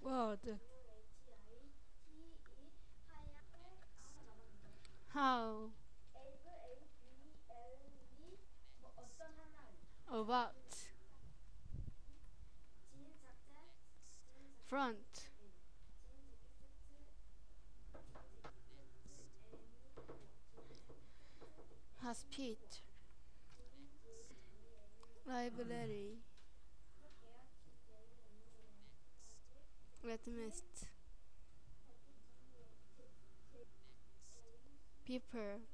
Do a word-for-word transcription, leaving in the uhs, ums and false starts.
word. How about front has peat library red mist paper